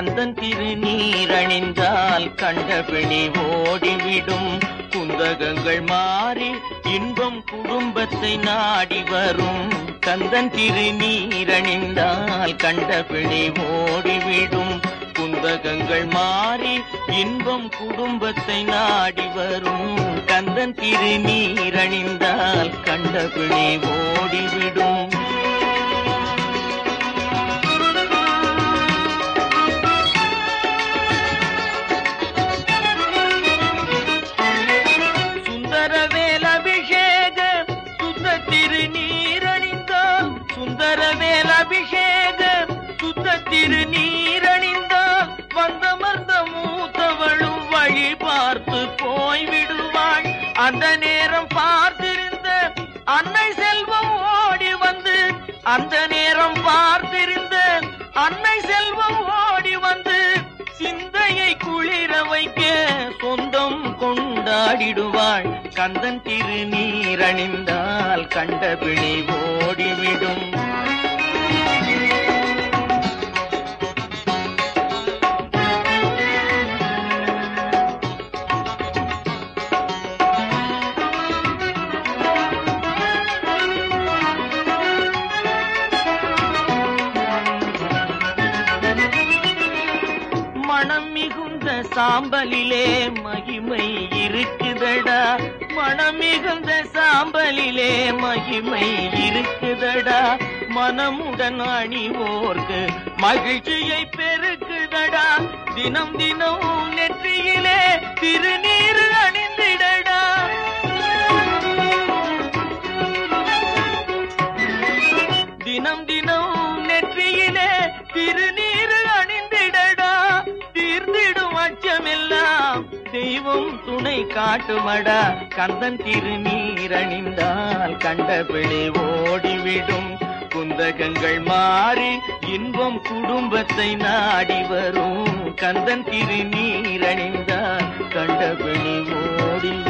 கந்தன் திருநீரணிந்தால் கண்டபிணி ஓடிவிடும். குந்தகங்கள் மாறி இன்பம் குடும்பத்தை நாடி வரும். கந்தன் திருநீரணிந்தால் கண்டபிணி ஓடிவிடும். குந்தகங்கள் மாறி இன்பம் குடும்பத்தை நாடி வரும். கந்தன் திருநீரணிந்தால் கண்டபிணி ஓடிவிடும். சுந்தரவேல் அபிஷேக சுத்த திருநீரணிந்தால் சுந்தரவேல் அபிஷேக சுத்த திருநீரணிந்தால் வந்தமர்ந்த மூத்தவளும் வழி பார்த்து போய்விடுவாள். அந்த நேரம் பார்த்திருந்த அன்னை செல்வம் ஓடி வந்து அந்த நேரம் பார்த்திருந்த அன்னை செல்வம் ஓடி வந்து சிந்தையை குளிர வைக்க சொந்தம் கொண்டாடிடுவாள். கந்தன் திருநீரணிந்தால் கண்டபிணி ஓடிவிடும். மனம் மிகுந்த சாம்பலிலே மகிமை இருக்குதடா. மனம் மிகுந்த சாம்பலிலே மகிமை இருக்குதடா. மனமுடன் அணிவோர்க்கு மகிழ்ச்சியை பெருக்குதடா. தினம் தினம் நெற்றியிலே திருநீர் அணிந்திடடா. தினம் தினம் நெற்றியிலே திருநீர் அணிந்திடடா. தீர்ந்திடும் அச்சமெல்லாம் தெய்வம் துணை காட்டுமடா. கந்தன் திருநீரணிந்தால் கண்டபிணி ஓடிவிடும். குந்தகங்கள் மாறி இன்பம் குடும்பத்தை நாடி வரும். கந்தன் திருநீரணிந்தால் கண்டபிணி ஓடி